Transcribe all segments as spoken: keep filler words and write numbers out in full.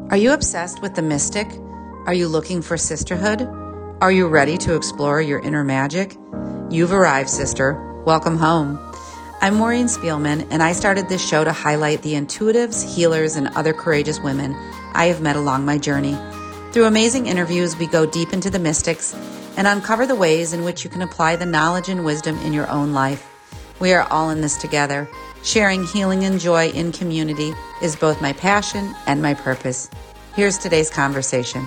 Are you obsessed with the mystic? Are you looking for sisterhood? Are you ready to explore your inner magic? You've arrived, sister. Welcome home. I'm Maureen Spielman, and I started this show to highlight the intuitives, healers, and other courageous women I have met along my journey. Through amazing interviews, we go deep into the mystics and uncover the ways in which you can apply the knowledge and wisdom in your own life. We are all in this together. Sharing healing and joy in community is both my passion and my purpose. Here's today's conversation.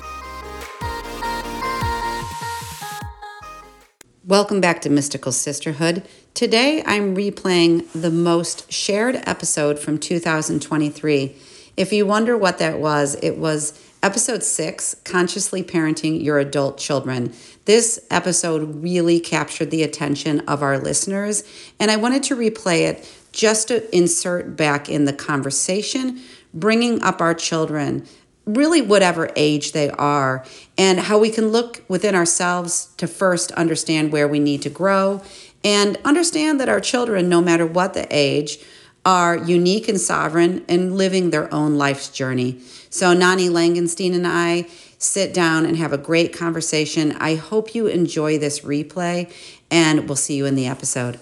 Welcome back to Mystical Sisterhood. Today I'm replaying the most shared episode from two thousand twenty-three. If you wonder what that was, it was episode six, Consciously Parenting Your Adult Children. This episode really captured the attention of our listeners, and I wanted to replay it just to insert back in the conversation, bringing up our children, really whatever age they are, and how we can look within ourselves to first understand where we need to grow and understand that our children, no matter what the age, are unique and sovereign and living their own life's journey. So Nani Langenstein and I sit down and have a great conversation. I hope you enjoy this replay, and we'll see you in the episode.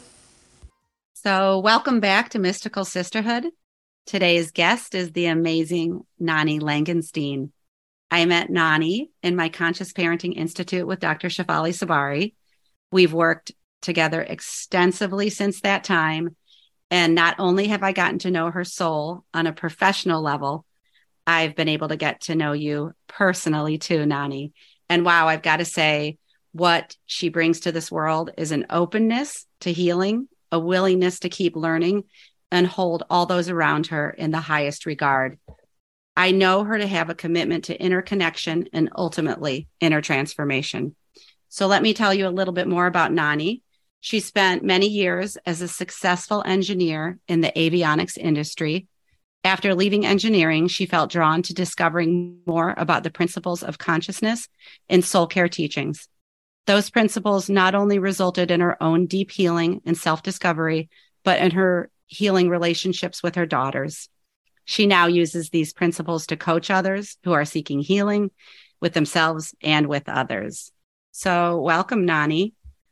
So welcome back to Mystical Sisterhood. Today's guest is the amazing Nani Langenstein. I met Nani in my Conscious Parenting Institute with Doctor Shefali Tsabary. We've worked together extensively since that time. And not only have I gotten to know her soul on a professional level, I've been able to get to know you personally too, Nani. And wow, I've got to say, what she brings to this world is an openness to healing, a willingness to keep learning, and hold all those around her in the highest regard. I know her to have a commitment to inner connection and ultimately inner transformation. So let me tell you a little bit more about Nani. She spent many years as a successful engineer in the avionics industry. After leaving engineering, she felt drawn to discovering more about the principles of consciousness in soul care teachings. Those principles not only resulted in her own deep healing and self-discovery, but in her healing relationships with her daughters. She now uses these principles to coach others who are seeking healing with themselves and with others. So welcome, Nani.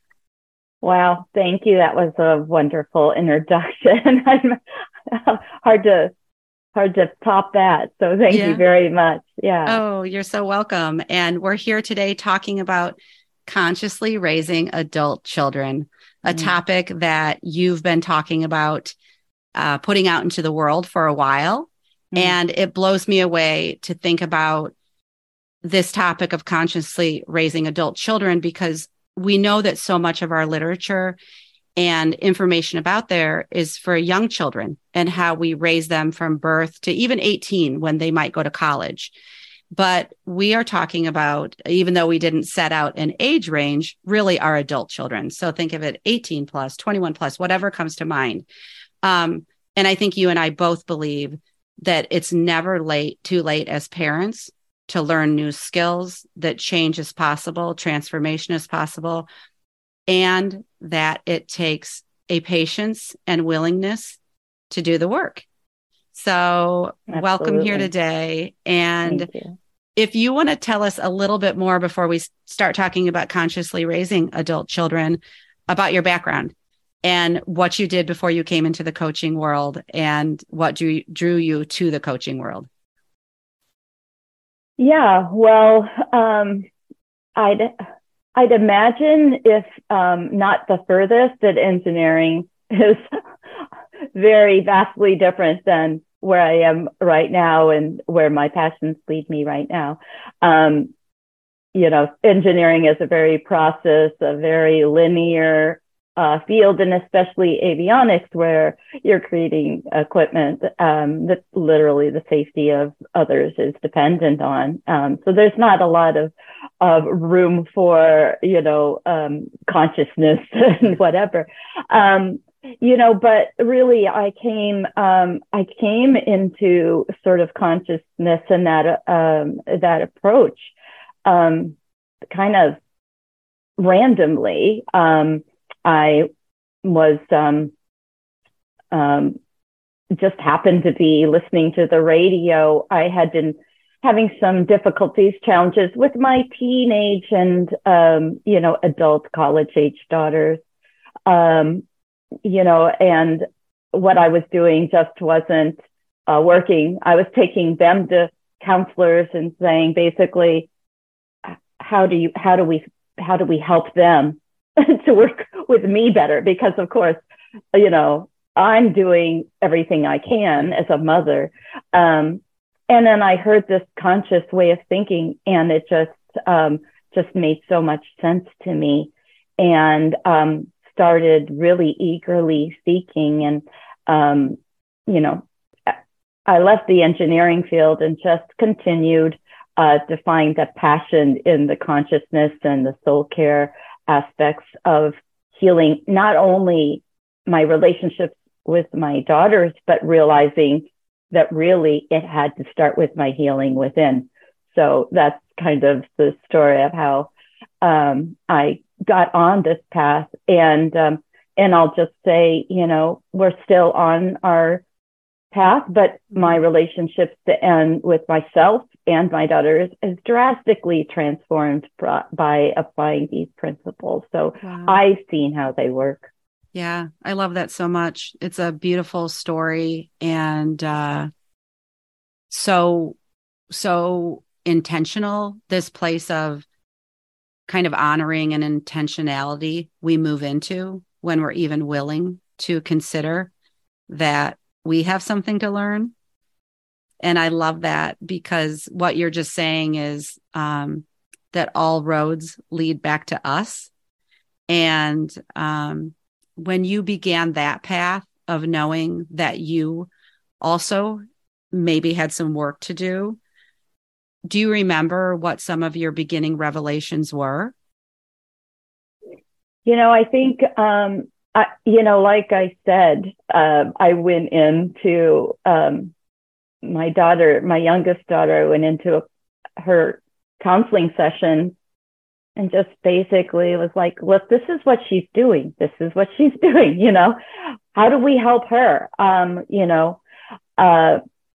Wow, thank you. That was a wonderful introduction. hard to hard to top that. So thank yeah. you very much. Yeah. Oh, you're so welcome. And we're here today talking about consciously raising adult children, a mm. topic that you've been talking about uh, putting out into the world for a while. Mm. And it blows me away to think about this topic of consciously raising adult children, because we know that so much of our literature and information about there is for young children and how we raise them from birth to even eighteen when they might go to college. But we are talking about, even though we didn't set out an age range, really our adult children. So think of it eighteen plus, twenty-one plus, whatever comes to mind. Um, and I think you and I both believe that it's never late, too late as parents to learn new skills, that change is possible, transformation is possible, and that it takes a patience and willingness to do the work. So Absolutely. Welcome here today. And you. If you want to tell us a little bit more before we start talking about consciously raising adult children, about your background and what you did before you came into the coaching world and what drew, drew you to the coaching world. Yeah, well, um, I'd I'd imagine if um, not the furthest, that engineering is very vastly different than where I am right now and where my passions lead me right now. Um, you know, engineering is a very process, a very linear uh, field, and especially avionics, where you're creating equipment um, that literally the safety of others is dependent on. Um, so there's not a lot of, of room for, you know, um, consciousness and whatever. Um, you know, but really I came, um, I came into sort of consciousness and that, um, that approach, um, kind of randomly. Um, I was, um, um, just happened to be listening to the radio. I had been having some difficulties, challenges with my teenage and, um, you know, adult college age daughters. Um, you know, and what I was doing just wasn't uh, working. I was taking them to counselors and saying, basically, how do you, how do we, how do we help them to work with me better? Because of course, you know, I'm doing everything I can as a mother. Um, and then I heard this conscious way of thinking, and it just, um, just made so much sense to me, and um, started really eagerly seeking. And, um, you know, I left the engineering field and just continued uh, to find the passion in the consciousness and the soul care aspects of healing, not only my relationships with my daughters, but realizing that really it had to start with my healing within. So that's kind of the story of how um, I got on this path. And, um, and I'll just say, you know, we're still on our path, but my relationships to end with myself and my daughters is drastically transformed by applying these principles. So wow. I've seen how they work. Yeah, I love that so much. It's a beautiful story, and uh, so, so intentional, this place of kind of honoring and intentionality we move into when we're even willing to consider that we have something to learn. And I love that, because what you're just saying is um, that all roads lead back to us. And um, when you began that path of knowing that you also maybe had some work to do, do you remember what some of your beginning revelations were? You know, I think, um, I, you know, like I said, uh, I went into um, my daughter, my youngest daughter, I went into a, her counseling session and just basically was like, look, this is what she's doing. This is what she's doing. You know, how do we help her? Um, you know, uh,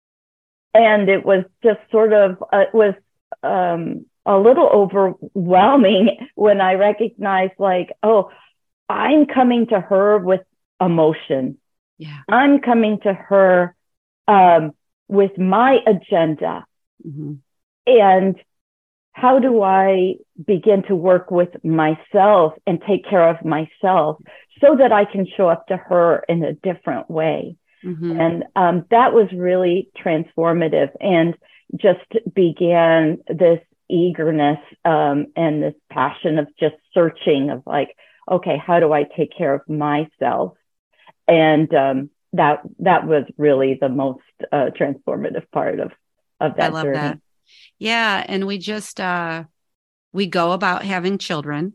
and it was just sort of, uh, it was um, a little overwhelming when I recognized, like, oh, I'm coming to her with emotion. Yeah. I'm coming to her um, with my agenda. Mm-hmm. And how do I begin to work with myself and take care of myself so that I can show up to her in a different way? Mm-hmm. And um, that was really transformative, and just began this eagerness um, and this passion of just searching of like, okay, how do I take care of myself? And um, that that was really the most uh, transformative part of, of that I love journey. That. Yeah. And we just, uh, we go about having children.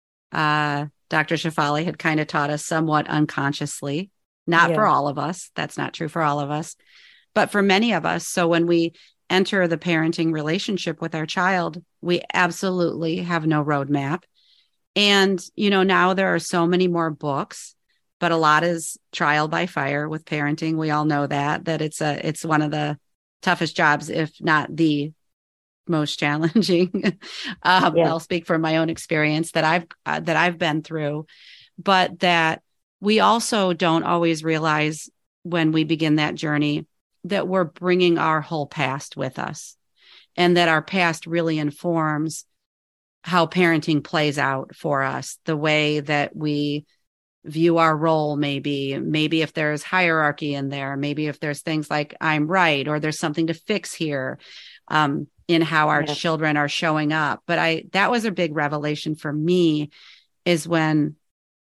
Uh, Doctor Shefali had kind of taught us somewhat unconsciously, not yeah. for all of us. That's not true for all of us, but for many of us. So when we enter the parenting relationship with our child, we absolutely have no roadmap. And, you know, now there are so many more books, but a lot is trial by fire with parenting. We all know that, that it's a, it's one of the toughest jobs, if not the most challenging. um, yeah. I'll speak from my own experience that I've, uh, that I've been through, but that we also don't always realize when we begin that journey that we're bringing our whole past with us, and that our past really informs how parenting plays out for us, the way that we view our role, maybe, maybe if there's hierarchy in there, maybe if there's things like I'm right, or there's something to fix here um, in how our yeah. children are showing up. But I, that was a big revelation for me, is when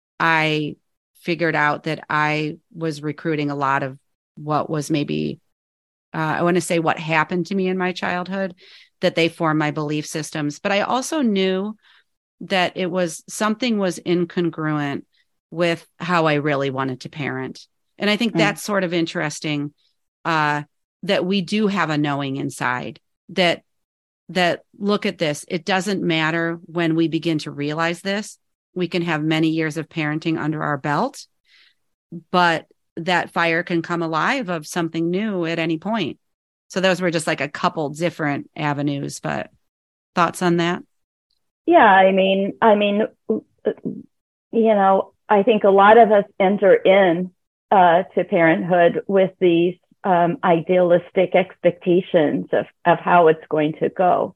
I figured out that I was recruiting a lot of what was maybe, uh, I want to say what happened to me in my childhood, that they form my belief systems. But I also knew that it was something was incongruent with how I really wanted to parent. And I think mm. that's sort of interesting, uh, that we do have a knowing inside that, that look at this. It doesn't matter when we begin to realize this. We can have many years of parenting under our belt, but that fire can come alive of something new at any point. So those were just like a couple different avenues, but thoughts on that? Yeah, I mean, I mean, you know, I think a lot of us enter in uh, to parenthood with these um, idealistic expectations of, of how it's going to go.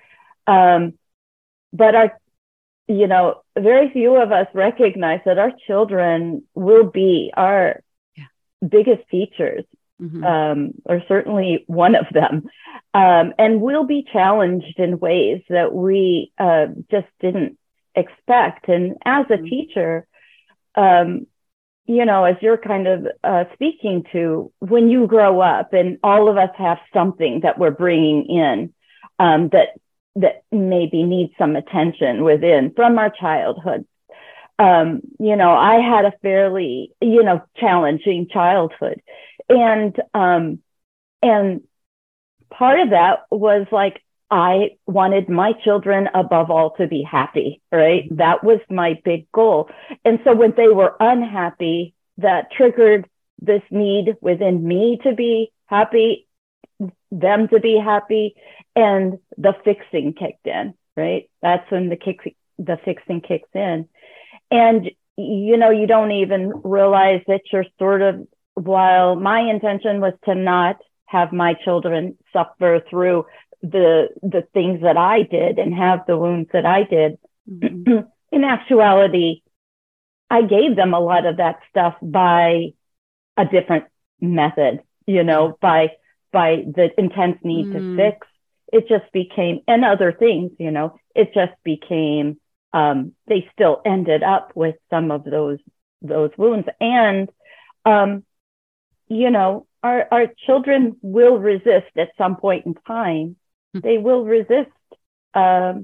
Um, but our, you know, very few of us recognize that our children will be our yeah. biggest teachers, mm-hmm. um, or certainly one of them, um, and will be challenged in ways that we uh, just didn't expect. And as a mm-hmm. teacher, um, you know, as you're kind of uh, speaking to, when you grow up, and all of us have something that we're bringing in um, that that maybe needs some attention within from our childhood. Um, you know, I had a fairly, you know, challenging childhood, and um, and part of that was like, I wanted my children above all to be happy, right? That was my big goal. And so when they were unhappy, that triggered this need within me to be happy, them to be happy, and the fixing kicked in, right? That's when the kick, the fixing kicks in. And, you know, you don't even realize that you're sort of, while my intention was to not have my children suffer through the the things that I did and have the wounds that I did. Mm-hmm. In actuality, I gave them a lot of that stuff by a different method, you know, by by the intense need mm. to fix. It just became, and other things, you know, it just became, um, they still ended up with some of those those wounds. And, um, you know, our, our children will resist at some point in time. They will resist um,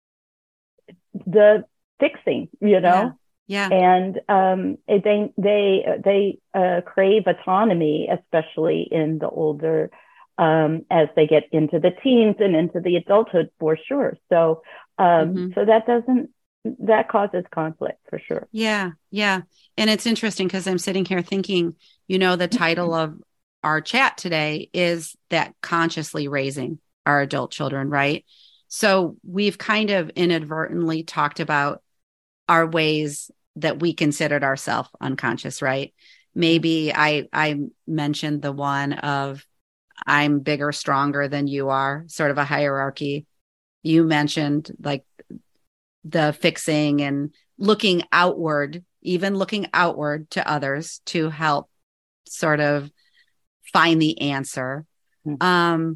the fixing, you know, yeah, yeah. and um, they they they uh, crave autonomy, especially in the older um, as they get into the teens and into the adulthood, for sure. So um, mm-hmm. so that doesn't that causes conflict for sure. Yeah, yeah, and it's interesting because I'm sitting here thinking, you know, the title of our chat today is that consciously raising our adult children, right? So we've kind of inadvertently talked about our ways that we considered ourselves unconscious, right? Maybe I I mentioned the one of I'm bigger, stronger than you are, sort of a hierarchy. You mentioned like the fixing and looking outward, even looking outward to others to help sort of find the answer. Mm-hmm. Um,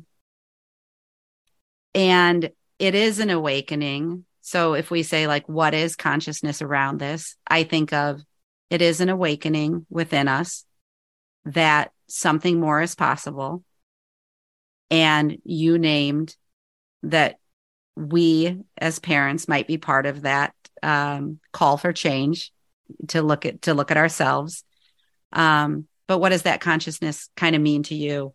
And it is an awakening. So if we say like, what is consciousness around this? I think of it is an awakening within us that something more is possible. And you named that we as parents might be part of that um, call for change to look at, to look at ourselves. Um, but what does that consciousness kind of mean to you?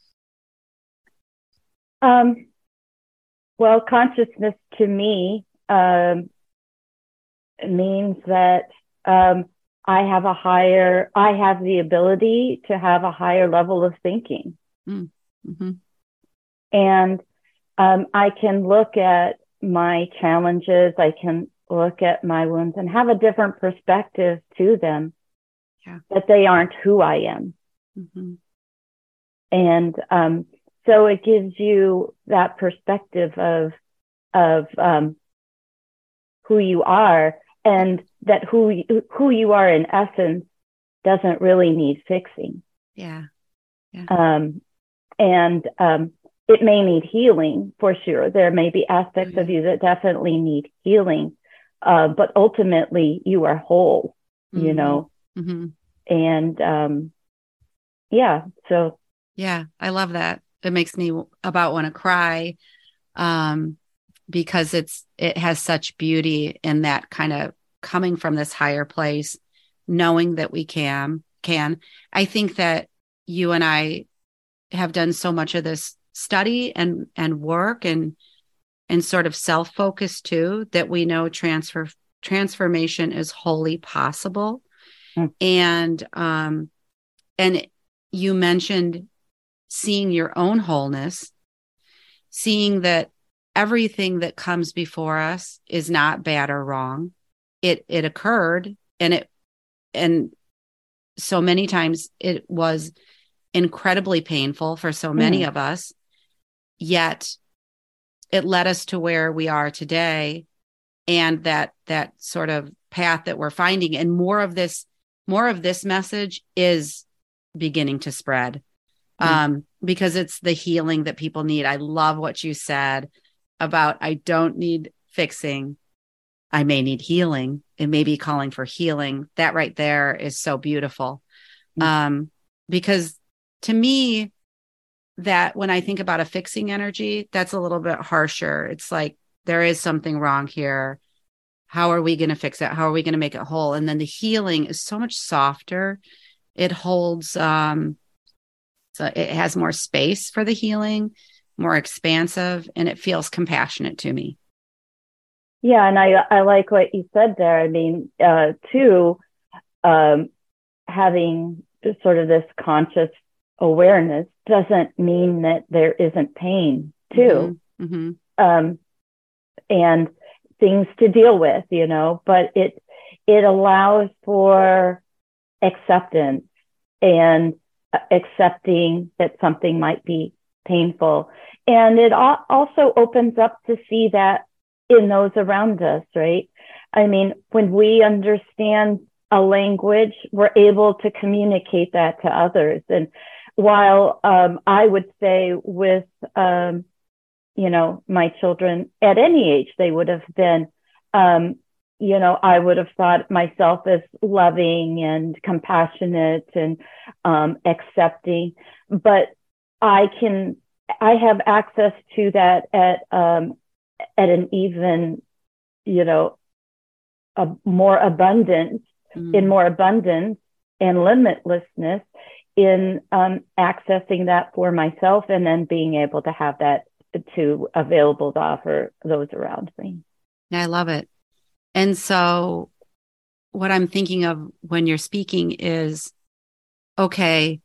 Um. Well, consciousness to me um, means that um, I have a higher, I have the ability to have a higher level of thinking. Mm-hmm. And um, I can look at my challenges, I can look at my wounds and have a different perspective to them, yeah. that they aren't who I am. Mm-hmm. And um so it gives you that perspective of, of, um, who you are, and that who, you, who you are in essence doesn't really need fixing. Yeah. Yeah. Um, and, um, it may need healing for sure. There may be aspects mm-hmm. of you that definitely need healing. Uh, but ultimately you are whole, mm-hmm. you know? Mm-hmm. And, um, yeah, so. Yeah, I love that. It makes me about want to cry um, because it's it has such beauty in that kind of coming from this higher place, knowing that we can can. I think that you and I have done so much of this study and and work and and sort of self-focus too, that we know transfer transformation is wholly possible. Mm. And um, and you mentioned seeing your own wholeness, seeing that everything that comes before us is not bad or wrong. It it occurred, and it and so many times it was incredibly painful for so many Mm. of us, yet it led us to where we are today, and that that sort of path that we're finding. And more of this more of this message is beginning to spread, Mm. um, because it's the healing that people need. I love what you said about, I don't need fixing, I may need healing. It may be calling for healing. That right there is so beautiful. Mm. Um, because to me, that when I think about a fixing energy, that's a little bit harsher. It's like, there is something wrong here. How are we going to fix it? How are we going to make it whole? And then the healing is so much softer. It holds, um, so it has more space for the healing, more expansive, and it feels compassionate to me. Yeah, and I I like what you said there. I mean, uh, too, um, having sort of this conscious awareness doesn't mean that there isn't pain too, Mm-hmm. Mm-hmm. um, and things to deal with, you know. But it it allows for acceptance and accepting that something might be painful, and it also opens up to see that in those around us, right? I mean, when we understand a language, we're able to communicate that to others. And while um, I would say with, um, you know, my children at any age, they would have been, um, you know, I would have thought myself as loving and compassionate and um, accepting, but I can, I have access to that at, um, at an even, you know, a more abundance, Mm-hmm. in more abundance and limitlessness in um, accessing that for myself, and then being able to have that to available to offer those around me. I love it. And so what I'm thinking of when you're speaking is, okay,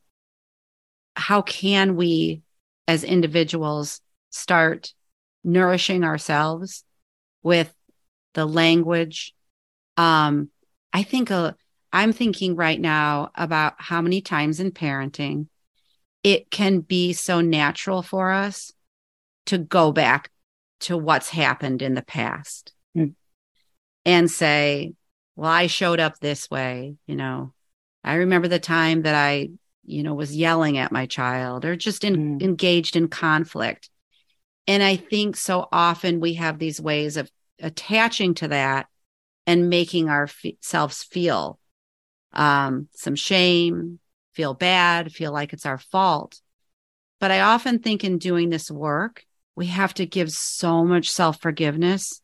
how can we as individuals start nourishing ourselves with the language? Um, I think uh, I'm thinking right now about how many times in parenting it can be so natural for us to go back to what's happened in the past Mm. and say, well, I showed up this way. You know, I remember the time that I, you know, was yelling at my child or just in, Mm. engaged in conflict. And I think so often we have these ways of attaching to that and making ourselves feel um, some shame, feel bad, feel like it's our fault. But I often think in doing this work, we have to give so much self-forgiveness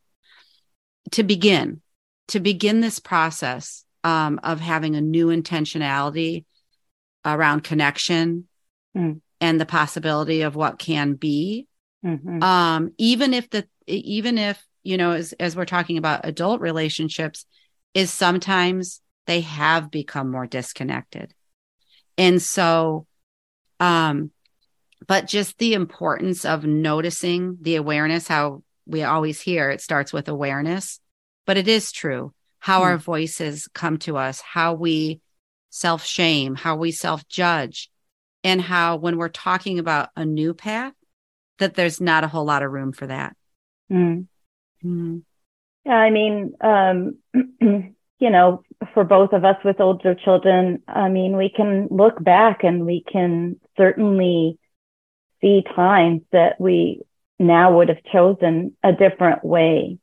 to begin, to begin this process um, of having a new intentionality around connection Mm. and the possibility of what can be. Mm-hmm. Um, even if the, even if, you know, as, as we're talking about adult relationships, is sometimes they have become more disconnected. And so, um, but just the importance of noticing the awareness, how we always hear it starts with awareness, but it is true how Mm. our voices come to us, how we self-shame, how we self-judge, and how when we're talking about a new path, that there's not a whole lot of room for that. Mm. Mm-hmm. Yeah, I mean, um, you know, for both of us with older children, I mean, we can look back and we can certainly see times that we now would have chosen a different way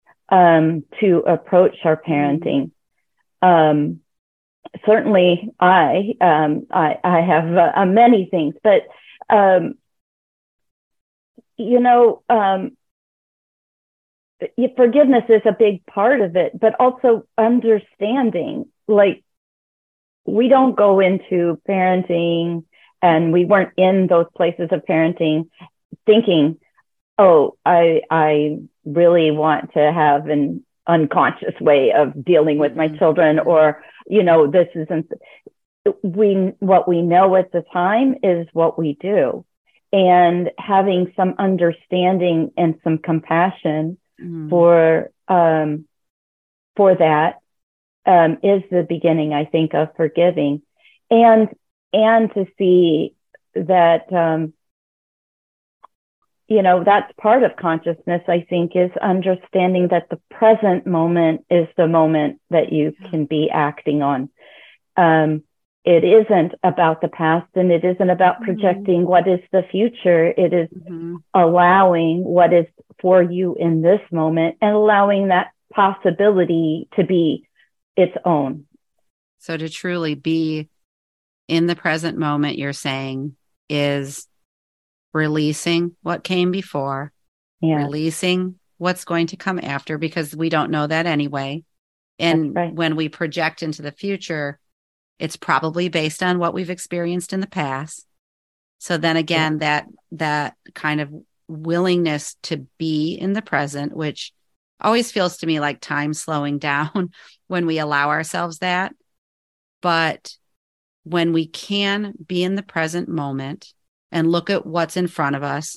um, to approach our parenting. Mm-hmm. Um, certainly, I, um, I I have uh, many things, but um, you know. Um, forgiveness is a big part of it, but also understanding, like, we don't go into parenting and we weren't in those places of parenting thinking, oh, I, I really want to have an unconscious way of dealing with my children, or, you know, this isn't, we, what we know at the time is what we do. And having some understanding and some compassion mm. for, um, for that, um, is the beginning, I think, of forgiving. And, and to see that, um, you know, that's part of consciousness, I think, is understanding that the present moment is the moment that you can be acting on. Um, it isn't about the past, and it isn't about mm-hmm. projecting what is the future. It is mm-hmm. allowing what is for you in this moment and allowing that possibility to be its own. So to truly be in the present moment, you're saying, is releasing what came before, yeah. releasing what's going to come after, because we don't know that anyway. And right. when we project into the future, it's probably based on what we've experienced in the past. So then again, yeah. that that kind of willingness to be in the present, which always feels to me like time slowing down when we allow ourselves that. But when we can be in the present moment and look at what's in front of us,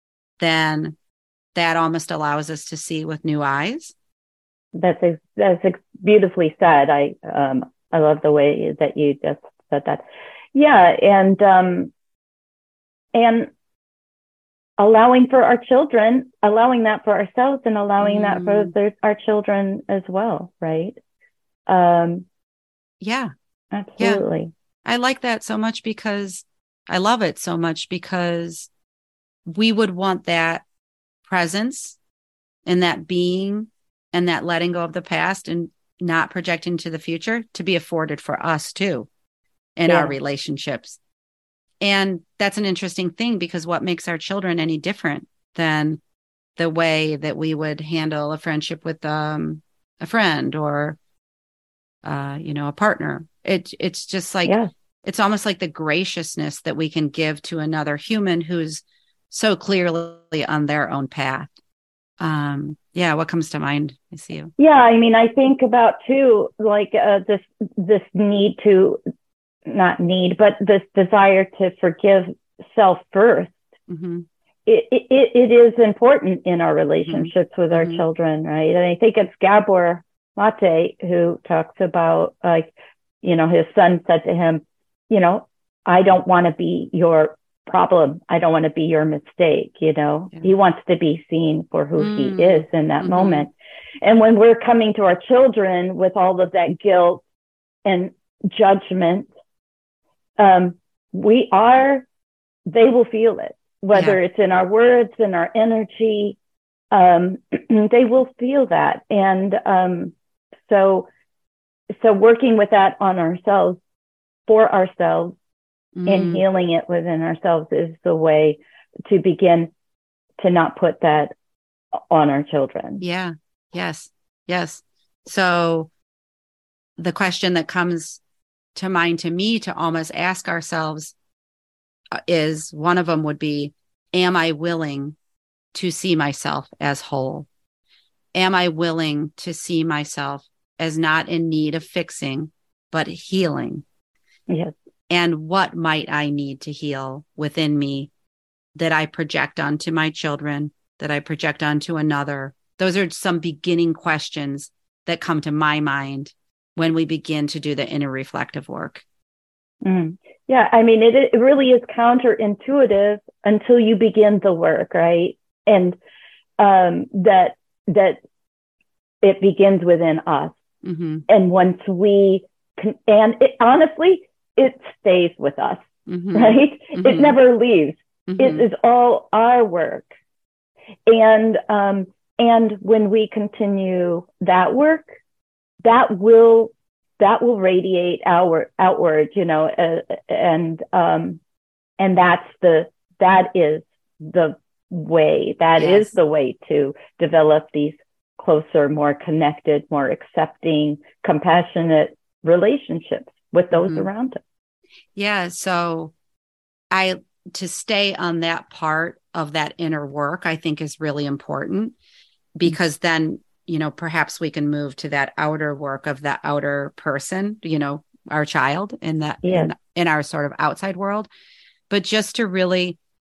then that almost allows us to see with new eyes. That's that's beautifully said. I um I love the way that you just said that. Yeah, and um and allowing for our children, allowing that for ourselves, and allowing mm. that for their, our children as well, right? Um, yeah, absolutely. Yeah. I like that so much because I love it so much because we would want that presence and that being and that letting go of the past and not projecting to the future to be afforded for us too in yeah. our relationships. And that's an interesting thing, because what makes our children any different than the way that we would handle a friendship with um, a friend or, uh, you know, a partner? It, it's just like, yeah. it's almost like the graciousness that we can give to another human who's so clearly on their own path. Um, yeah. What comes to mind? I see you. Yeah. I mean, I think about too, like uh, this, this need to, not need, but this desire to forgive self first. Mm-hmm. It, it, it is important in our relationships mm-hmm. with our mm-hmm. children, right? And I think it's Gabor Mate who talks about, like, you know, his son said to him, you know, I don't want to be your problem. I don't want to be your mistake. You know, yeah. he wants to be seen for who mm. he is in that mm-hmm. moment. And when we're coming to our children with all of that guilt and judgment, um, we are, they will feel it, whether yeah. it's in our words, in our energy, um, they will feel that. And um, so, so working with that on ourselves, for ourselves, mm. and healing it within ourselves is the way to begin to not put that on our children. Yeah. Yes. Yes. So the question that comes to mind to me to almost ask ourselves uh, is, one of them would be, am I willing to see myself as whole? Am I willing to see myself as not in need of fixing, but healing? Yes. And what might I need to heal within me that I project onto my children, that I project onto another? Those are some beginning questions that come to my mind when we begin to do the inner reflective work. Mm. Yeah, I mean, it, it really is counterintuitive until you begin the work, right? And um, that that it begins within us. Mm-hmm. And once we can, and it, honestly, it stays with us, mm-hmm. right? Mm-hmm. It never leaves. Mm-hmm. It is all our work. And um, and when we continue that work, that will that will radiate outward, outward, you know, uh, and um, and that's the that is the way. That yes. is the way to develop these closer, more connected, more accepting, compassionate relationships with those mm-hmm. around us. Yeah. So I to stay on that part of that inner work, I think is really important, because then, you know, perhaps we can move to that outer work of the outer person, you know, our child in that, Yes. in, in our sort of outside world, but just to really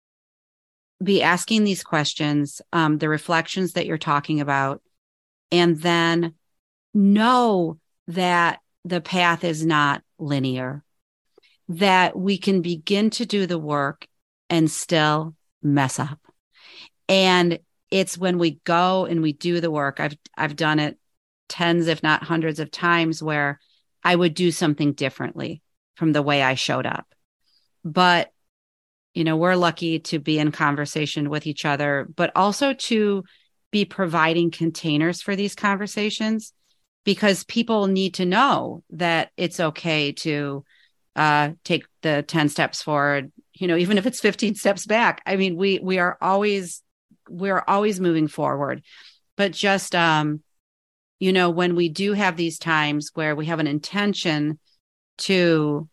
be asking these questions, um, the reflections that you're talking about, and then know that the path is not linear, that we can begin to do the work and still mess up. And it's when we go and we do the work, I've I've done it tens, if not hundreds of times, where I would do something differently from the way I showed up. But, you know, we're lucky to be in conversation with each other, but also to be providing containers for these conversations, because people need to know that it's okay to uh, take the ten steps forward, you know, even if it's fifteen steps back. I mean, we, we are always, we're always moving forward, but just, um, you know, when we do have these times where we have an intention to,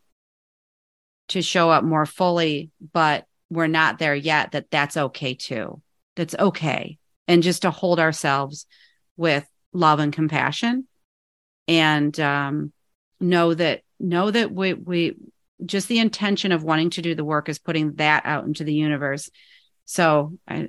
to show up more fully, but we're not there yet, that that's okay too. That's okay. And just to hold ourselves with love and compassion, and um, know that, know that we, we, just the intention of wanting to do the work is putting that out into the universe. So I,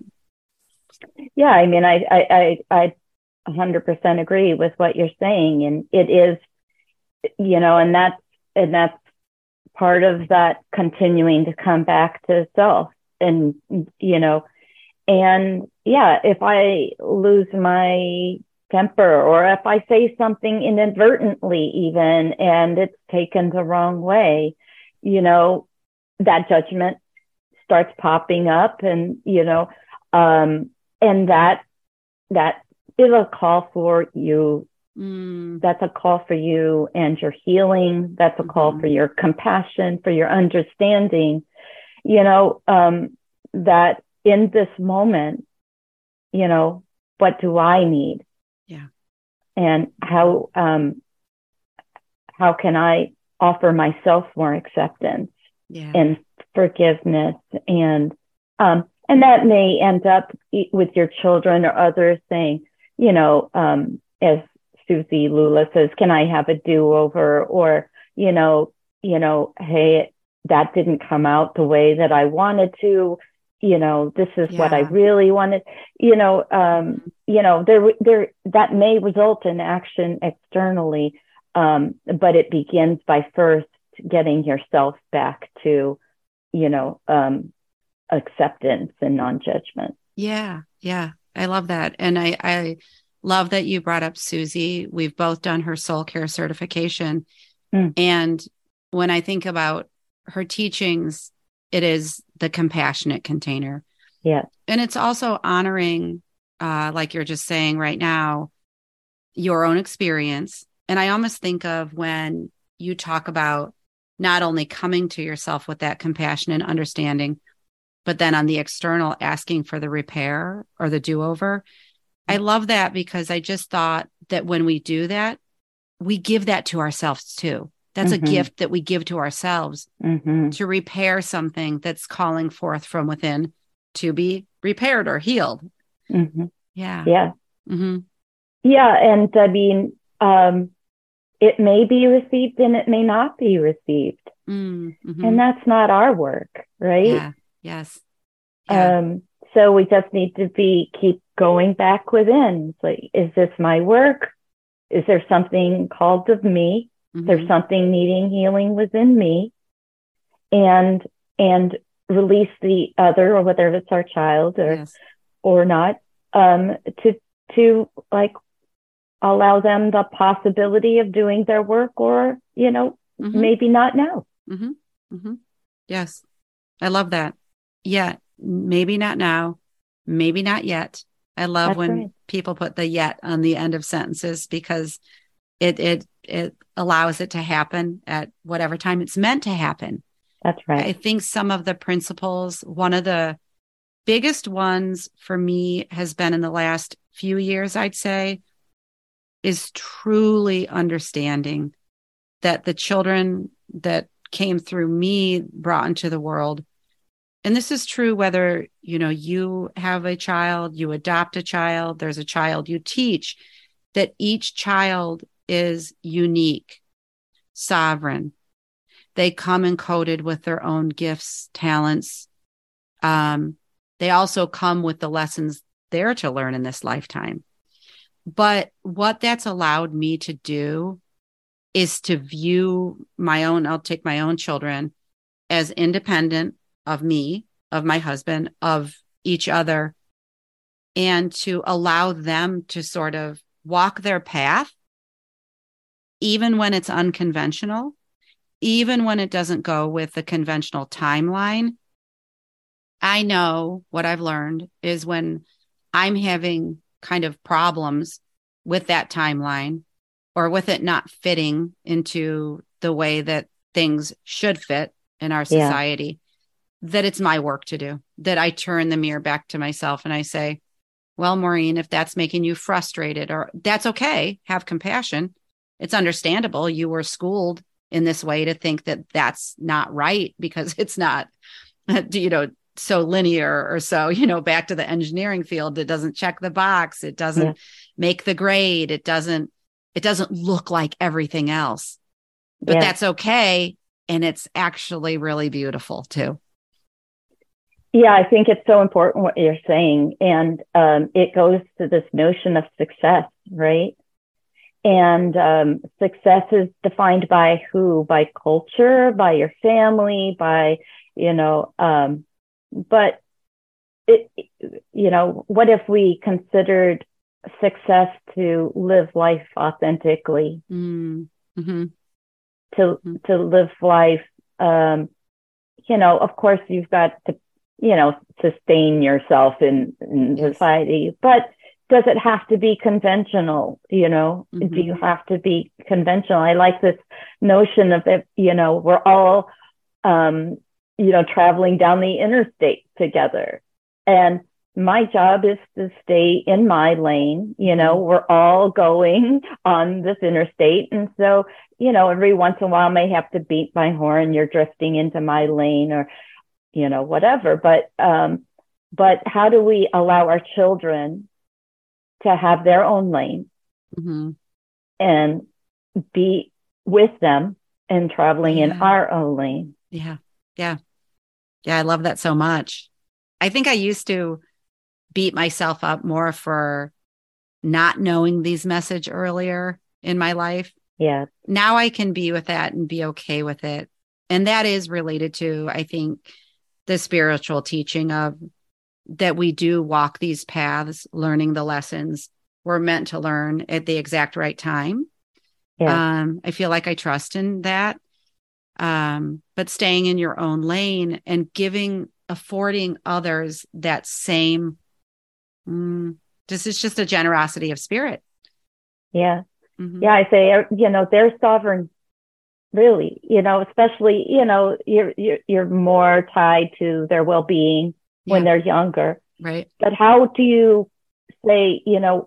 yeah, I mean, I, I, I, I one hundred percent agree with what you're saying. And it is, you know, and that's, and that's part of that continuing to come back to self. And, you know, and yeah, if I lose my temper, or if I say something inadvertently even, and it's taken the wrong way, you know, that judgment starts popping up, and, you know, um, and that, that is a call for you. Mm. That's a call for you and your healing. That's a call mm-hmm. for your compassion, for your understanding, you know, um, that in this moment, you know, what do I need? Yeah. And how, um, how can I offer myself more acceptance yeah. and forgiveness? And, um, and that may end up with your children or others saying, you know, um, as Susie Lula says, can I have a do-over? Or, you know, you know, hey, that didn't come out the way that I wanted to. You know, this is yeah. what I really wanted, you know, um, you know, there, there, that may result in action externally. Um, but it begins by first getting yourself back to, you know, um, acceptance and non-judgment. Yeah. Yeah. I love that. And I, I love that you brought up Susie. We've both done her soul care certification. Mm. And when I think about her teachings, it is the compassionate container. Yeah. And it's also honoring, uh, like you're just saying right now, your own experience. And I almost think of when you talk about not only coming to yourself with that compassion and understanding, but then on the external, asking for the repair or the do-over. I love that, because I just thought that when we do that, we give that to ourselves too. That's mm-hmm. a gift that we give to ourselves mm-hmm. to repair something that's calling forth from within to be repaired or healed. Mm-hmm. Yeah. Yeah. Mm-hmm. Yeah. And I mean, um, it may be received and it may not be received. Mm-hmm. And that's not our work, right? Yeah. Yes. Yeah. Um, so we just need to be, keep going back within. It's like, is this my work? Is there something called of me? Mm-hmm. There's something needing healing within me, and and release the other, or whether it's our child or yes. or not, um, to to like allow them the possibility of doing their work, or you know mm-hmm. maybe not now. Mm-hmm. Mm-hmm. Yes, I love that. Yeah, maybe not now, maybe not yet. I love That's when right. people put the yet on the end of sentences, because it it it allows it to happen at whatever time it's meant to happen. That's right. I think some of the principles, one of the biggest ones for me has been in the last few years, I'd say, is truly understanding that the children that came through me brought into the world. And this is true whether, you know, you have a child, you adopt a child, there's a child you teach, that each child is unique. sovereign. They come encoded with their own gifts, talents. Um, they also come with the lessons they're to learn in this lifetime. But what that's allowed me to do is to view my own, I'll take my own children as independent of me, of my husband, of each other, and to allow them to sort of walk their path, even when it's unconventional, even when it doesn't go with the conventional timeline. I know what I've learned is when I'm having kind of problems with that timeline or with it not fitting into the way that things should fit in our society, yeah. that it's my work to do, that I turn the mirror back to myself and I say, well, Maureen, if that's making you frustrated, or that's okay, have compassion. It's understandable. You were schooled in this way to think that that's not right because it's not, you know, so linear or so, you know, back to the engineering field. It doesn't check the box. It doesn't yeah. make the grade. It doesn't, it doesn't look like everything else, but yeah. that's okay. And it's actually really beautiful too. Yeah, I think it's so important what you're saying. And um, it goes to this notion of success, right? And um, success is defined by who? By culture, by your family, by, you know, um, but it, you know, what if we considered success to live life authentically, mm-hmm. to, mm-hmm. to live life, um, you know, of course you've got to, you know, sustain yourself in, in yes. society, but does it have to be conventional? You know, mm-hmm. do you have to be conventional? I like this notion of it, you know, we're all, um, you know, traveling down the interstate together. And my job is to stay in my lane. You know, we're all going on this interstate. And so, you know, every once in a while I may have to beat my horn. You're drifting into my lane or, you know, whatever. But, um, but how do we allow our children to have their own lane mm-hmm. and be with them and traveling yeah. in our own lane? Yeah. Yeah. Yeah. I love that so much. I think I used to beat myself up more for not knowing these message earlier in my life. Yeah. Now I can be with that and be okay with it. And that is related to, I think, the spiritual teaching of that we do walk these paths, learning the lessons we're meant to learn at the exact right time. Yeah. Um, I feel like I trust in that. Um, but staying in your own lane and giving, affording others that same, mm, this is just a generosity of spirit. Yeah. Mm-hmm. Yeah. I say, you know, they're sovereign, really, you know, especially, you know, you're, you're, you're more tied to their well-being yeah. when they're younger. Right. But how do you say, you know,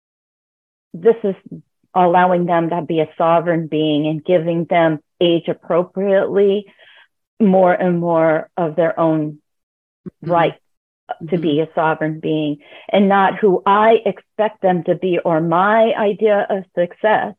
this is allowing them to be a sovereign being and giving them age appropriately more and more of their own mm-hmm. right to mm-hmm. be a sovereign being and not who I expect them to be or my idea of success,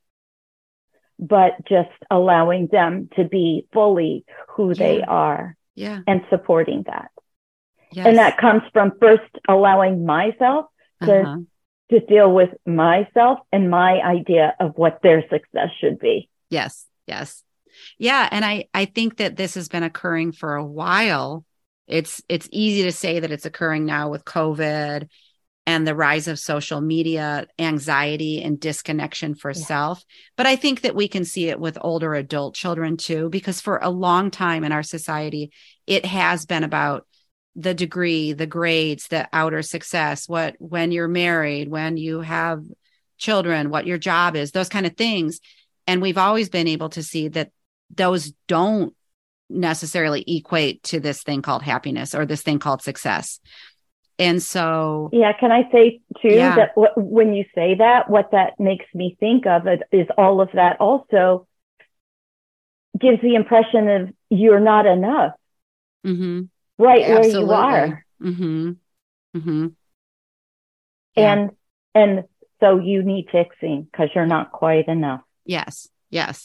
but just allowing them to be fully who yeah. they are yeah. and supporting that. Yes. And that comes from first allowing myself to, uh-huh. to deal with myself and my idea of what their success should be. Yes. Yes. Yeah. And I, I think that this has been occurring for a while. It's, it's easy to say that it's occurring now with COVID and the rise of social media, anxiety and disconnection for yeah. self. But I think that we can see it with older adult children too, because for a long time in our society, it has been about the degree, the grades, the outer success, what, when you're married, when you have children, what your job is, those kind of things. And we've always been able to see that those don't necessarily equate to this thing called happiness or this thing called success. And so, yeah, can I say too yeah. that w- when you say that, what that makes me think of it is all of that also gives the impression of you're not enough, mm-hmm. right yeah, where absolutely. you are, mm-hmm. Mm-hmm. Yeah. and and so you need fixing because you're not quite enough. Yes, yes,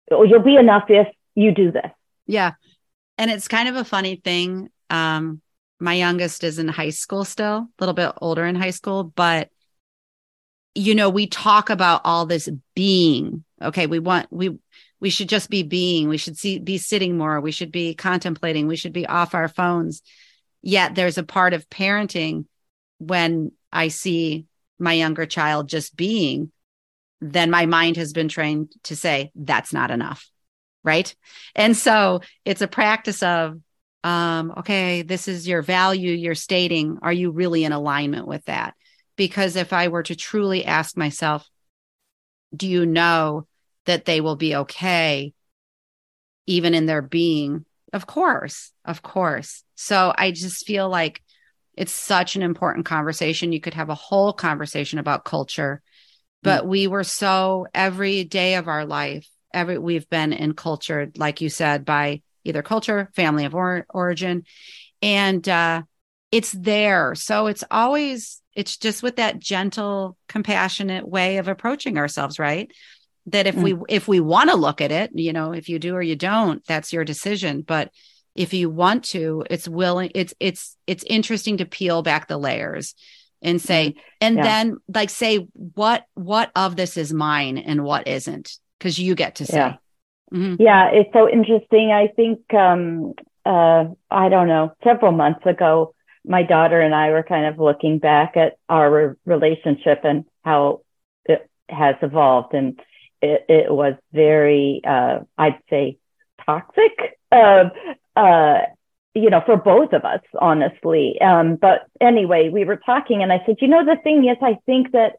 you'll be enough if you do this. Yeah. And it's kind of a funny thing. Um, my youngest is in high school still, a little bit older in high school, but you know, we talk about all this being. Okay, we want we we should just be being. We should see be sitting more. We should be contemplating. We should be off our phones. Yet there's a part of parenting when I see my younger child just being, then my mind has been trained to say that's not enough. Right. And so it's a practice of, um, okay, this is your value you're stating. Are you really in alignment with that? Because if I were to truly ask myself, do you know that they will be okay, even in their being? Of course, of course. So I just feel like it's such an important conversation. You could have a whole conversation about culture, but mm-hmm. we were so every day of our life, every we've been encultured, like you said, by either culture, family of or, origin, and uh, it's there. So it's always, it's just with that gentle, compassionate way of approaching ourselves, right? That if mm. we if we want to look at it, you know, if you do or you don't, that's your decision. But if you want to, it's willing, it's it's it's interesting to peel back the layers and say, mm. and yeah. then like say what what of this is mine and what isn't, because you get to say. Yeah. Mm-hmm. Yeah, it's so interesting. I think um, uh, I don't know, several months ago, my daughter and I were kind of looking back at our relationship and how it has evolved. And it, it was very, uh, I'd say, toxic, uh, uh, you know, for both of us, honestly. Um, but anyway, we were talking and I said, you know, the thing is, I think that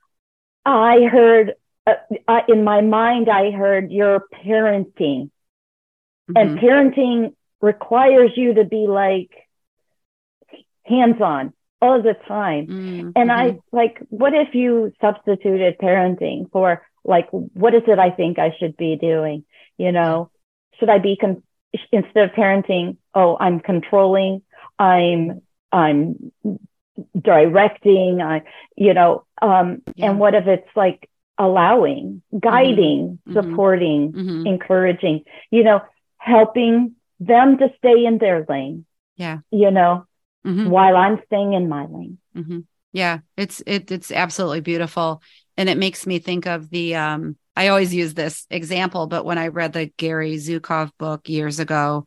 I heard, uh, uh, in my mind, I heard you're parenting. Mm-hmm. And parenting requires you to be like, hands-on all the time. Mm-hmm. And I like, what if you substituted parenting for like, what is it I think I should be doing? You know, should I be, con- instead of parenting, oh, I'm controlling, I'm, I'm directing, I, you know, um, yeah. and what if it's like allowing, guiding, mm-hmm. supporting, mm-hmm. encouraging, you know, helping them to stay in their lane. Yeah. You know, Mm-hmm. while I'm staying in my lane. Mm-hmm. Yeah, it's it, it's absolutely beautiful. And it makes me think of the, um, I always use this example, but when I read the Gary Zukov book years ago,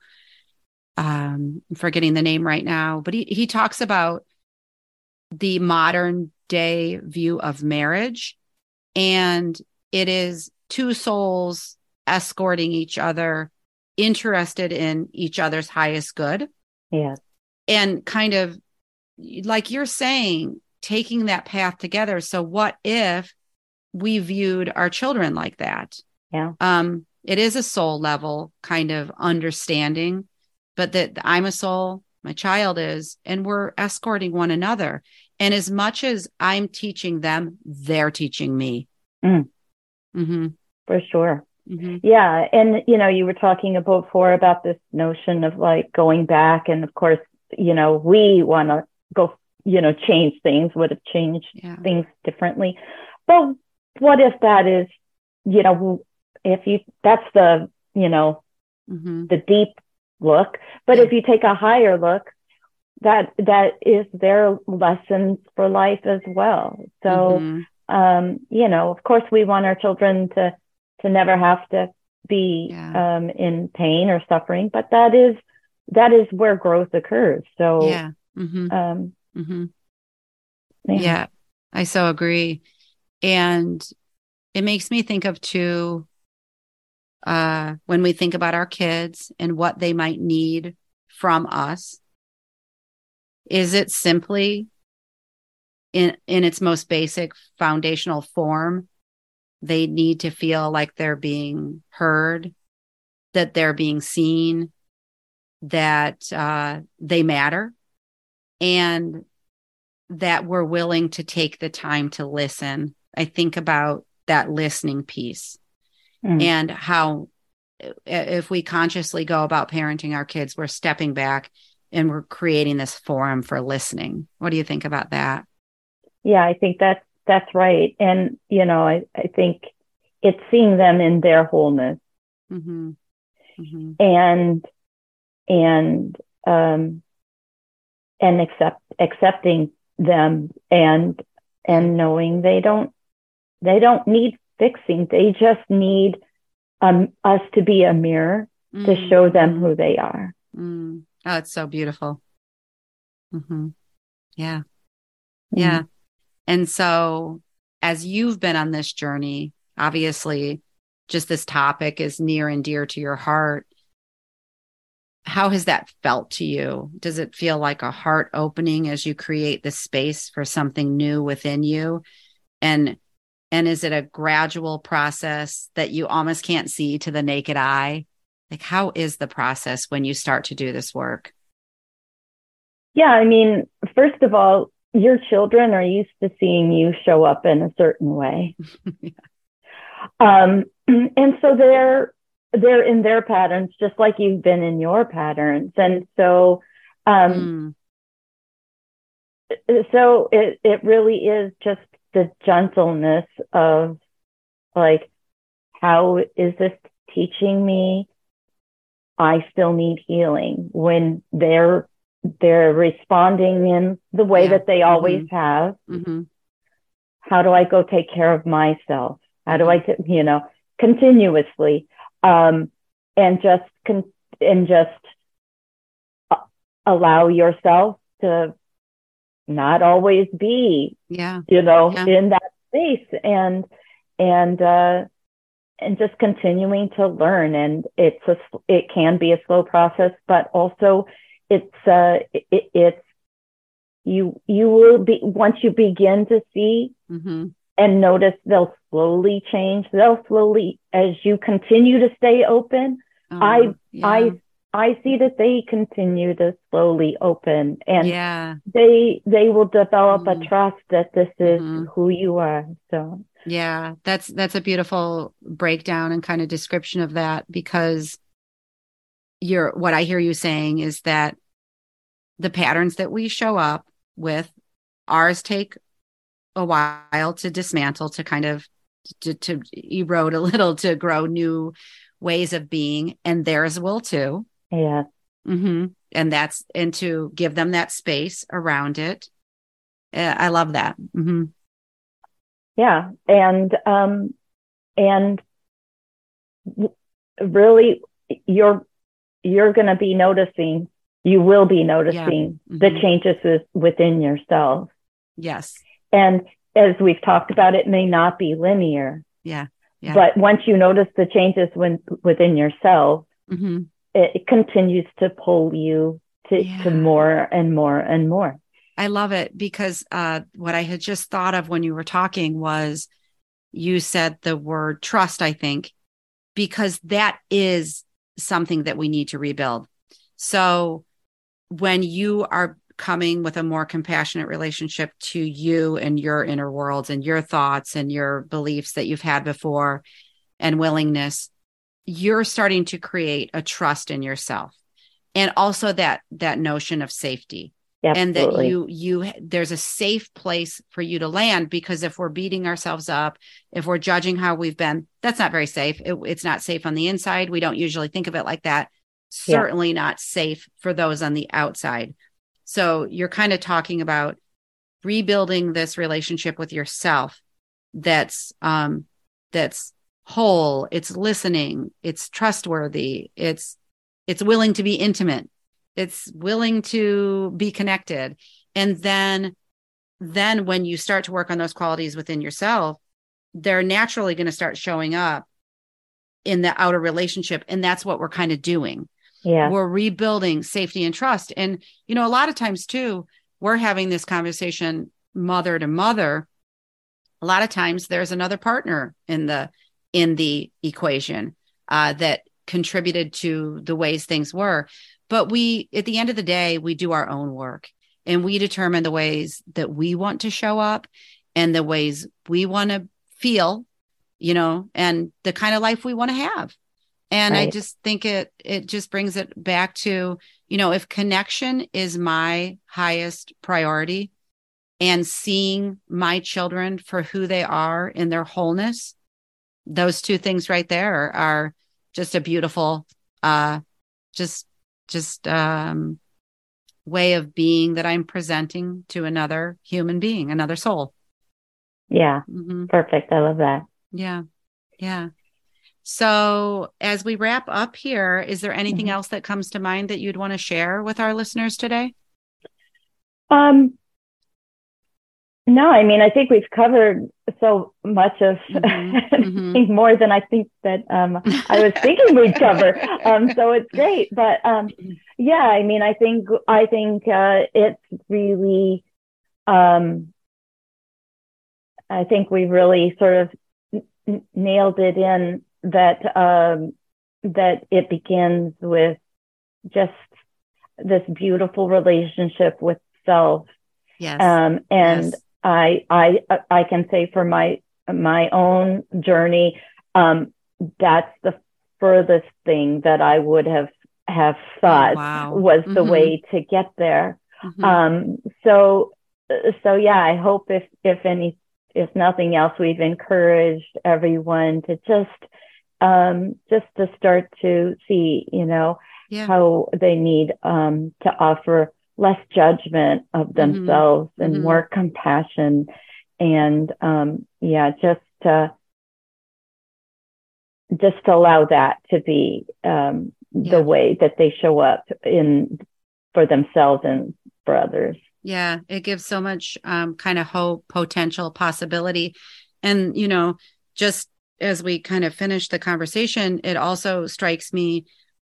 um, I'm forgetting the name right now, but he, he talks about the modern day view of marriage. And it is two souls escorting each other, interested in each other's highest good. Yeah. And kind of like you're saying, taking that path together. So what if we viewed our children like that? Yeah. Um, it is a soul level kind of understanding, but that I'm a soul, my child is, and we're escorting one another. And as much as I'm teaching them, they're teaching me. Mm. Mm-hmm. For sure. Mm-hmm. Yeah. And, you know, you were talking about before about this notion of like going back. And of course, you know, we want to go, you know, change things, would have changed yeah. things differently. But what if that is, you know, if you, that's the, you know, mm-hmm. the deep look. But yeah. if you take a higher look, that, that is their lessons for life as well. So, mm-hmm. um, you know, of course we want our children to, to never have to be, yeah. um, in pain or suffering, but that is, that is where growth occurs. So, yeah. Mm-hmm. Um, mm-hmm. yeah. yeah, I so agree. And it makes me think of too, uh, when we think about our kids and what they might need from us, is it simply in, in its most basic foundational form, they need to feel like they're being heard, that they're being seen, that uh, they matter, and that we're willing to take the time to listen. I think about that listening piece mm. and how if we consciously go about parenting our kids, we're stepping back and we're creating this forum for listening. What do you think about that? Yeah, I think that's, that's right. And, you know, I, I think it's seeing them in their wholeness. Mm-hmm. Mm-hmm. and and um and accept accepting them, and and knowing they don't they don't need fixing. They just need um us to be a mirror to Mm-hmm. show them who they are. Mm-hmm. Oh, it's so beautiful. Mm-hmm. Yeah. Mm. Yeah. And so as you've been on this journey, obviously just this topic is near and dear to your heart. How has that felt to you? Does it feel like a heart opening as you create the space for something new within you? And and is it a gradual process that you almost can't see to the naked eye? Like, how is the process when you start to do this work? Yeah, I mean, first of all, your children are used to seeing you show up in a certain way. Yeah. Um, and so they're they're in their patterns just like you've been in your patterns. And so um mm. so it it really is just the gentleness of, like, how is this teaching me I still need healing, when they're they're responding in the way Yeah. that they always Mm-hmm. have. Mm-hmm. How do I go take care of myself? How Mm-hmm. do I, you know, continuously, um, and just con- and just allow yourself to not always be, Yeah. you know, Yeah. in that space, and and uh, and just continuing to learn. And it's a it can be a slow process, but also it's uh it, it's you you will be, once you begin to see Mm-hmm. and notice, they'll slowly change. They'll slowly, as you continue to stay open. Oh, I yeah. I I see that they continue to slowly open, and Yeah. they they will develop Mm-hmm. a trust that this is Mm-hmm. who you are. So Yeah, that's that's a beautiful breakdown and kind of description of that, because you're what I hear you saying is that the patterns that we show up with, ours take a while to dismantle, to kind of to, to erode a little, to grow new ways of being, and theirs will too. yeah, Mm-hmm. And that's and to give them that space around it. Uh, I love that. Mm-hmm. yeah, and um and really, you're you're going to be noticing. You will be noticing Yeah. Mm-hmm. the changes within yourself. Yes. And as we've talked about, it may not be linear. Yeah. Yeah. But once you notice the changes when, within yourself, mm-hmm. it, it continues to pull you to, Yeah. to more and more and more. I love it, because uh, what I had just thought of when you were talking was, you said the word trust, I think, because that is something that we need to rebuild. So when you are coming with a more compassionate relationship to you and your inner worlds and your thoughts and your beliefs that you've had before, and willingness, you're starting to create a trust in yourself, and also that that notion of safety. Absolutely. And that you you there's a safe place for you to land, because if we're beating ourselves up, if we're judging how we've been, that's not very safe. It, it's not safe on the inside. We don't usually think of it like that. Certainly yeah. not safe for those on the outside. So you're kind of talking about rebuilding this relationship with yourself that's um that's whole, it's listening, it's trustworthy, it's it's willing to be intimate, it's willing to be connected. And then then when you start to work on those qualities within yourself, they're naturally going to start showing up in the outer relationship. And that's what we're kind of doing. Yeah. We're rebuilding safety and trust. And, you know, a lot of times too, we're having this conversation mother to mother. A lot of times there's another partner in the in the equation uh, that contributed to the ways things were. But we, at the end of the day, we do our own work, and we determine the ways that we want to show up and the ways we want to feel, you know, and the kind of life we want to have. And right. I just think it, it just brings it back to, you know, if connection is my highest priority, and seeing my children for who they are in their wholeness, those two things right there are just a beautiful, uh, just, just, um, way of being that I'm presenting to another human being, another soul. Yeah. Mm-hmm. Perfect. I love that. Yeah. Yeah. So as we wrap up here, is there anything Mm-hmm. else that comes to mind that you'd want to share with our listeners today? Um, no, I mean, I think we've covered so much of Mm-hmm. anything more than I think that um, I was thinking we'd cover. Um, so it's great. But um, yeah, I mean, I think I think uh, it's really, um, I think we really sort of n- nailed it in that um, that it begins with just this beautiful relationship with self. Yes. Um, and Yes. I, I, I can say for my, my own journey, um, that's the furthest thing that I would have, have thought Oh, wow. was Mm-hmm. the way to get there. Mm-hmm. Um, so, so yeah, I hope if, if any, if nothing else, we've encouraged everyone to just, um, just to start to see, you know, yeah. how they need, um, to offer less judgment of themselves mm-hmm. and mm-hmm. more compassion. And, um, yeah, just, uh, just allow that to be, um, yeah. the way that they show up in for themselves and for others. Yeah. It gives so much, um, kind of hope, potential, possibility. And, you know, just as we kind of finish the conversation, it also strikes me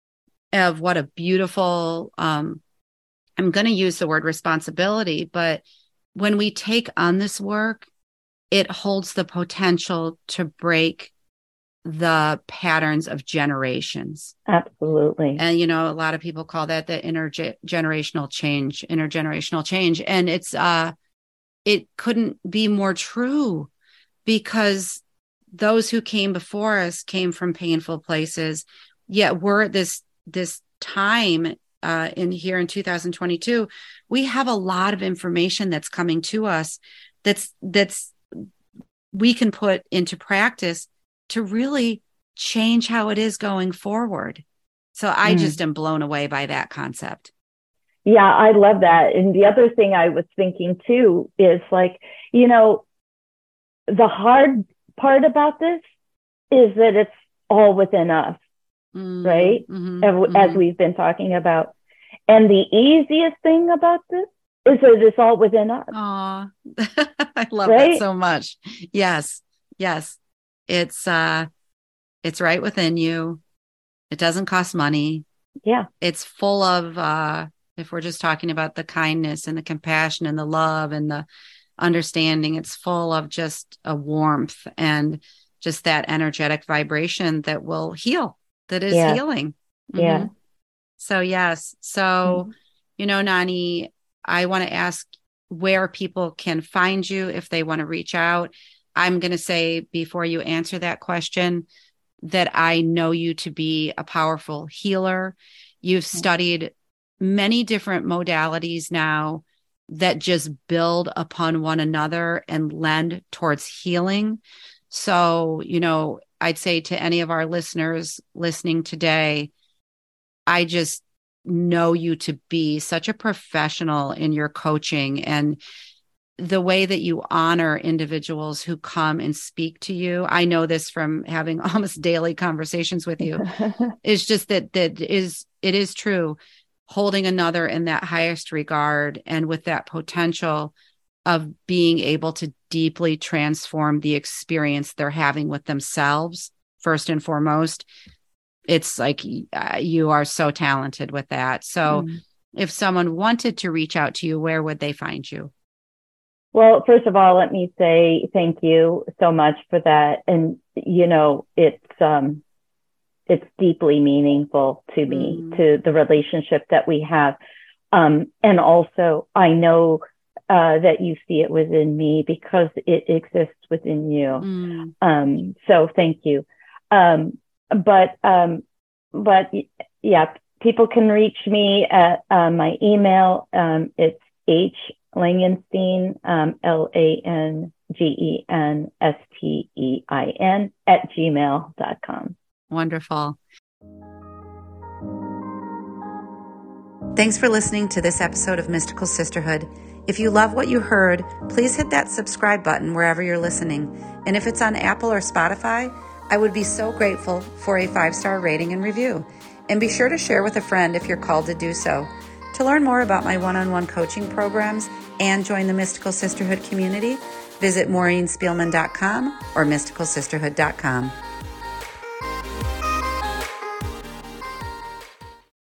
of what a beautiful, um, I'm going to use the word responsibility, but when we take on this work, it holds the potential to break the patterns of generations. Absolutely. And, you know, a lot of people call that the intergenerational change, intergenerational change. And it's, uh, it couldn't be more true, because those who came before us came from painful places. Yet we're at this, this time uh, in here in two thousand twenty-two, we have a lot of information that's coming to us that's, that's, we can put into practice to really change how it is going forward. So I mm. just am blown away by that concept. Yeah, I love that. And the other thing I was thinking too is like, you know, the hard part about this is that it's all within us, mm-hmm, right? Mm-hmm, as, mm-hmm. as we've been talking about. And the easiest thing about this is that it's all within us. Aw, I love right? that so much. Yes, yes. It's uh, it's right within you. It doesn't cost money. Yeah. It's full of, uh, if we're just talking about the kindness and the compassion and the love and the understanding, it's full of just a warmth and just that energetic vibration that will heal, that is yeah. healing. Mm-hmm. Yeah. So, yes. So, mm-hmm. you know, Nani, I want to ask where people can find you if they want to reach out. I'm going to say before you answer that question that I know you to be a powerful healer. You've mm-hmm. studied many different modalities now that just build upon one another and lend towards healing. So, you know, I'd say to any of our listeners listening today, I just know you to be such a professional in your coaching and the way that you honor individuals who come and speak to you. I know this from having almost daily conversations with you. It's just that that is it is true. Holding another in that highest regard and with that potential of being able to deeply transform the experience they're having with themselves, first and foremost. It's like uh, you are so talented with that. So mm. if someone wanted to reach out to you, where would they find you? Well, first of all, let me say thank you so much for that. And, you know, it's, um, it's deeply meaningful to me, mm. to the relationship that we have. Um, and also I know, uh, that you see it within me because it exists within you. Mm. Um, so thank you. Um, but, um, but yeah, people can reach me at, uh, my email. Um, it's H Langenstein, um, L A N G E N S T E I N at gmail dot com. Wonderful. Thanks for listening to this episode of Mystical Sisterhood. If you love what you heard, please hit that subscribe button wherever you're listening. And if it's on Apple or Spotify, I would be so grateful for a five-star rating and review. And be sure to share with a friend if you're called to do so. To learn more about my one-on-one coaching programs and join the Mystical Sisterhood community, visit maureen spielman dot com or mystical sisterhood dot com.